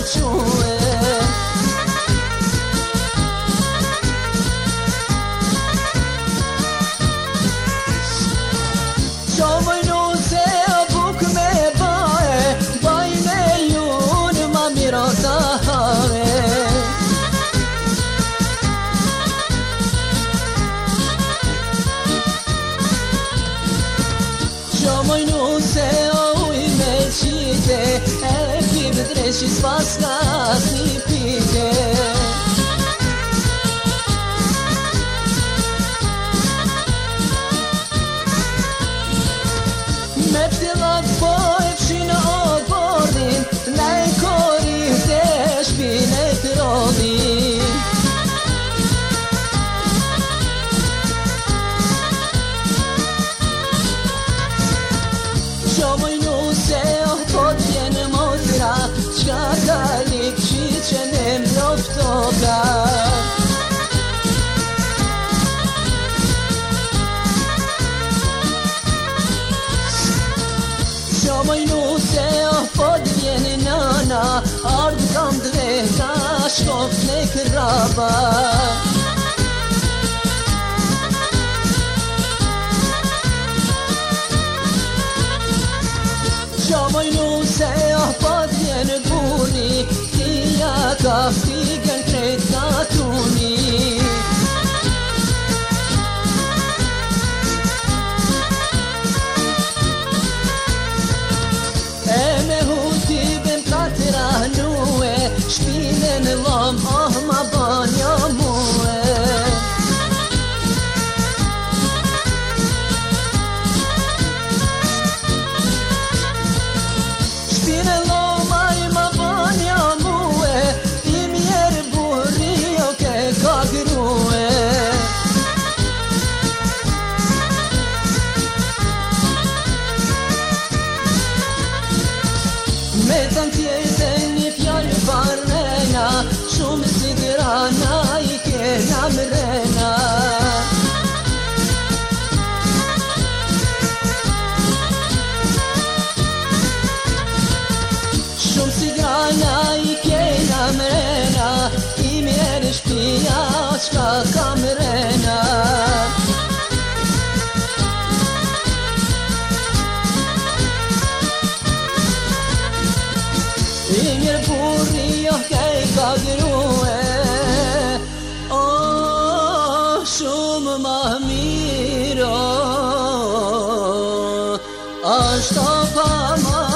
que Qomoj nuse o buk me bae Baj me jun ma miro ta have Qomoj nuse o uj me qite E pip dreshi s'pas ka asni pike Me ptillat po e fshin o bordin Na e korit e shpine të rodin Qomoj nuse o po t'jen motra Qka ka lik qi që ne mloftoka Qomoj nuse o po t'jen nana Ardh kam dreta shkop ne kërraba Qomoj nuse o po t'jen guni Tia ka frikën krejt katuni E me huti ben katëra nue Shpine në lom oh ma banja mue Shpine loma i ma banja mue I mjerë burri o ke ka grue Me të tjetë një fjallë barrena Shumë si grana i kena mrena Shumë si grana i kena mrena I mjerë shpia qka ka mrena I mirë burri jo kej ka grue O, shumë ma miro Ashtë pa ma